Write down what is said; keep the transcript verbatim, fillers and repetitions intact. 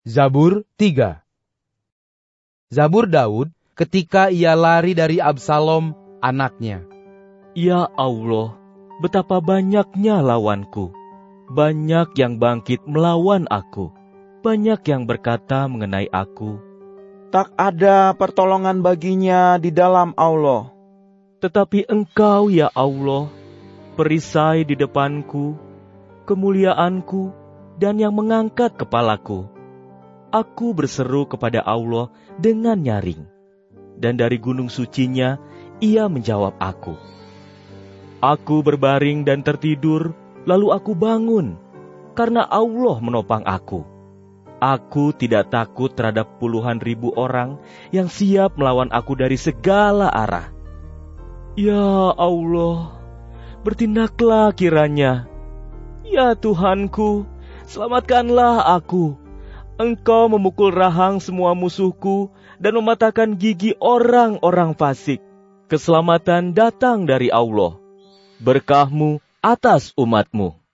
Zabur tiga. Zabur Daud ketika ia lari dari Absalom anaknya. Ya Allah, betapa banyaknya lawanku. Banyak yang bangkit melawan aku. Banyak yang berkata mengenai aku, tak ada pertolongan baginya di dalam Allah. Tetapi Engkau, ya Allah, perisai di depanku, kemuliaanku, dan yang mengangkat kepalaku. Aku berseru kepada Allah dengan nyaring, dan dari gunung sucinya Ia menjawab aku. Aku berbaring dan tertidur, lalu aku bangun, karena Allah menopang aku. Aku tidak takut terhadap puluhan ribu orang yang siap melawan aku dari segala arah. Ya Allah, bertindaklah kiranya. Ya Tuhanku, selamatkanlah aku. Engkau memukul rahang semua musuhku dan mematahkan gigi orang-orang fasik. Keselamatan datang dari Allah. Berkah-Mu atas umat-Mu.